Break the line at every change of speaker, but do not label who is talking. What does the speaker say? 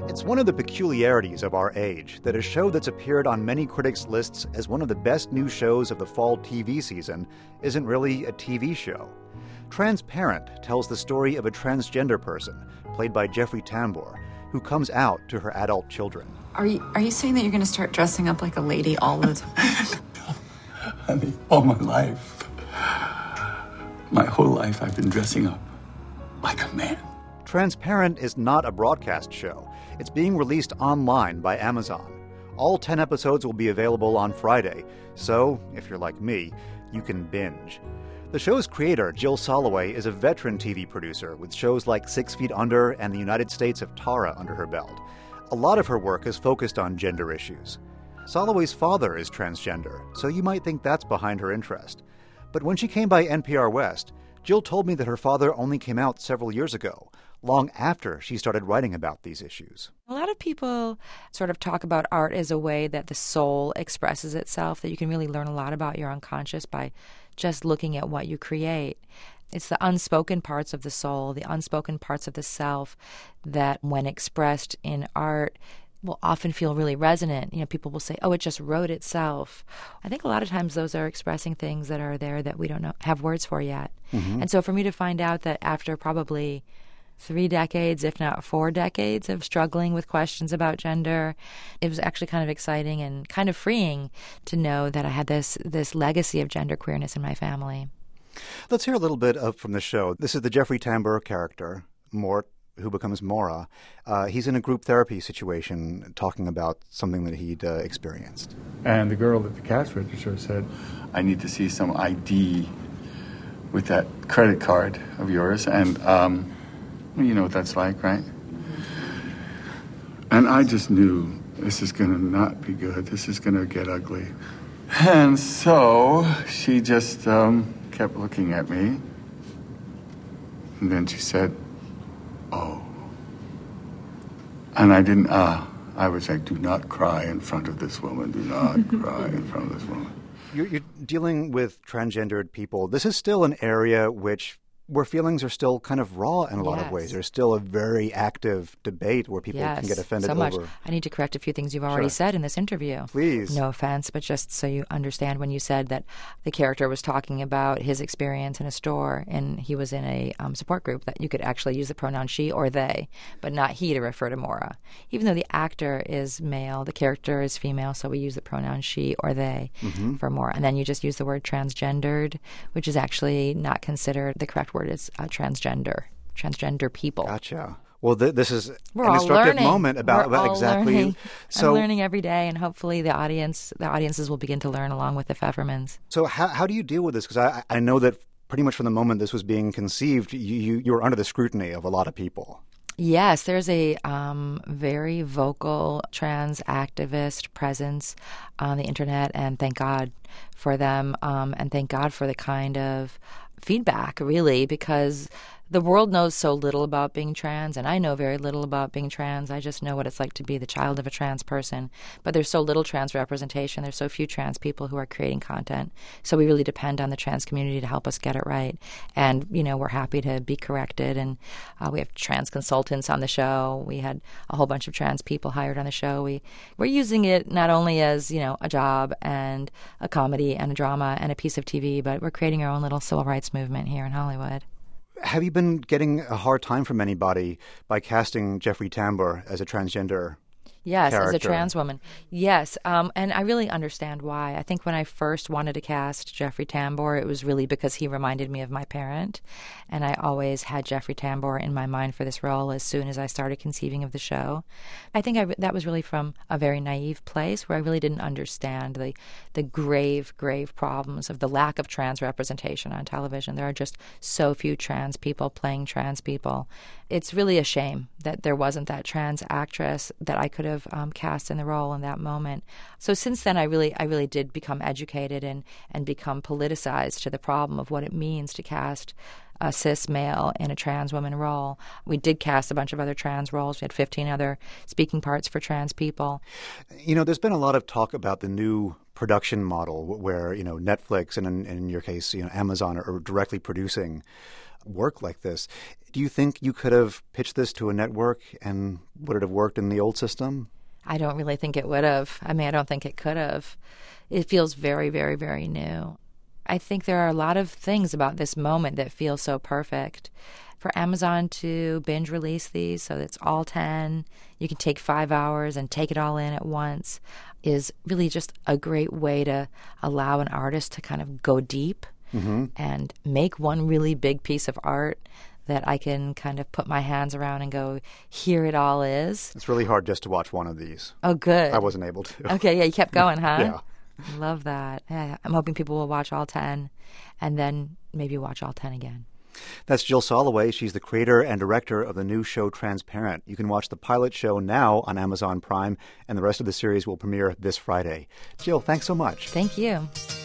It's one of the peculiarities of our age that a show that's appeared on many critics' lists as one of the best new shows of the fall TV season isn't really a TV show. Transparent tells the story of a transgender person, played by Jeffrey Tambor, who comes out to her adult children.
Are you saying that you're going to start dressing up like a lady all the time?
Honey, all my life. My whole life I've been dressing up like a man.
Transparent is not a broadcast show. It's being released online by Amazon. All 10 episodes will be available on Friday, so if you're like me, you can binge. The show's creator, Jill Soloway, is a veteran TV producer with shows like 6 Feet Under and The United States of Tara under her belt. A lot of her work is focused on gender issues. Soloway's father is transgender, so you might think that's behind her interest. But when she came by NPR West, Jill told me that her father only came out several years ago, long after she started writing about these issues.
A lot of people sort of talk about art as a way that the soul expresses itself, that you can really learn a lot about your unconscious by just looking at what you create. It's the unspoken parts of the soul, the unspoken parts of the self that, when expressed in art, will often feel really resonant. You know, people will say, oh, it just wrote itself. I think a lot of times those are expressing things that are there that we don't have words for yet. Mm-hmm. And so for me to find out that after probably 3 decades, if not 4 decades of struggling with questions about gender, it was actually kind of exciting and kind of freeing to know that I had this legacy of genderqueerness in my family.
Let's hear a little bit from the show. This is the Jeffrey Tambor character, Mort, who becomes Maura. He's in a group therapy situation talking about something that he'd experienced.
And the girl at the cash register said, I need to see some ID with that credit card of yours. And you know what that's like, right? And I just knew this is going to not be good. This is going to get ugly. And so she just kept looking at me. And then she said, oh. And I didn't, I was like, do not cry in front of this woman. Do not cry in front of this woman.
You're dealing with transgendered people. This is still an area where feelings are still kind of raw in a lot of ways. There's still a very active debate where people can get offended
so much.
over.
I need to correct a few things you've already said in this interview.
Please.
No offense, but just so you understand, when you said that the character was talking about his experience in a store and he was in a support group, that you could actually use the pronoun she or they, but not he to refer to Maura. Even though the actor is male, the character is female, so we use the pronoun she or they for Maura. And then you just use the word transgendered, which is actually not considered the correct word. It's transgender people.
Gotcha. Well, this is
We're
an
all
instructive
learning.
moment about exactly.
Learning.
So,
I'm learning every day, and hopefully the audiences will begin to learn along with the Pfeffermans.
So how do you deal with this? Because I know that pretty much from the moment this was being conceived, you were under the scrutiny of a lot of people.
Yes, there's a very vocal trans activist presence on the internet, and thank God for them, and thank God for the kind of feedback, really, because the world knows so little about being trans, and I know very little about being trans. I just know what it's like to be the child of a trans person. But there's so little trans representation. There's so few trans people who are creating content. So we really depend on the trans community to help us get it right. And, you know, we're happy to be corrected. And we have trans consultants on the show. We had a whole bunch of trans people hired on the show. We're using it not only as, you know, a job and a comedy and a drama and a piece of TV, but we're creating our own little civil rights movement here in Hollywood.
Have you been getting a hard time from anybody by casting Jeffrey Tambor as a transgender
Yes,
character?
as a trans woman. Yes, and I really understand why. I think when I first wanted to cast Jeffrey Tambor, it was really because he reminded me of my parent, and I always had Jeffrey Tambor in my mind for this role as soon as I started conceiving of the show. I think that was really from a very naive place where I really didn't understand the grave, grave problems of the lack of trans representation on television. There are just so few trans people playing trans people. It's really a shame that there wasn't that trans actress that I could have cast in the role in that moment. So since then, I really did become educated and become politicized to the problem of what it means to cast a cis male in a trans woman role. We did cast a bunch of other trans roles. We had 15 other speaking parts for trans people.
You know, there's been a lot of talk about the new production model where, you know, Netflix and in your case, you know, Amazon are directly producing work like this. Do you think you could have pitched this to a network, and would it have worked in the old system?
I don't really think it would have. I mean, I don't think it could have. It feels very, very, very new. I think there are a lot of things about this moment that feel so perfect. For Amazon to binge release these so that it's all 10, you can take 5 hours and take it all in at once, is really just a great way to allow an artist to kind of go deep and make one really big piece of art that I can kind of put my hands around and go, here it all is.
It's really hard just to watch one of these.
Oh, good.
I wasn't able to.
Okay, yeah, you kept going, huh?
Yeah.
I love that. Yeah, I'm hoping people will watch all 10 and then maybe watch all 10 again.
That's Jill Soloway. She's the creator and director of the new show Transparent. You can watch the pilot show now on Amazon Prime, and the rest of the series will premiere this Friday. Jill, thanks so much.
Thank you.